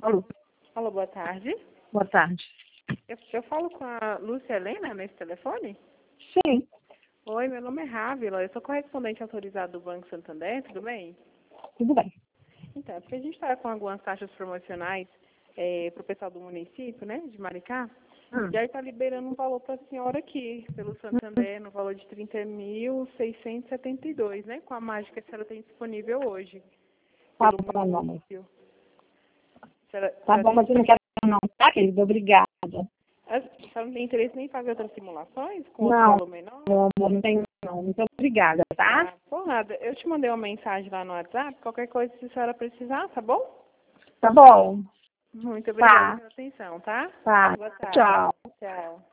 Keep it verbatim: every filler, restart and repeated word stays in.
Alô, Alô, boa tarde. boa tarde. Eu, eu falo com a Lúcia Helena nesse telefone? Sim, Oi, meu nome é Rávila, eu sou correspondente autorizado do Banco Santander, tudo bem? tudo bem. Então, é porque a gente está com algumas taxas promocionais para o pessoal do município, né, de Maricá, Hum. e aí está liberando um valor para a senhora aqui, pelo Santander, no valor de trinta mil seiscentos e setenta e dois, né, com a mágica que a senhora tem disponível hoje, Tá pelo bom, não, mas... município. A senhora, a Tá senhora bom, tem, mas eu não quero não, tá, querido? Obrigada. a senhora não tem interesse nem em fazer outras simulações com outro Não, valor menor? meu amor, não tem não. Muito obrigada, tá? Ah, por nada. Eu te mandei uma mensagem lá no WhatsApp. Qualquer coisa, se a senhora precisar, tá bom? Tá bom. Muito obrigada Tá, pela atenção, tá? tá. Boa tarde. Tchau. Tchau.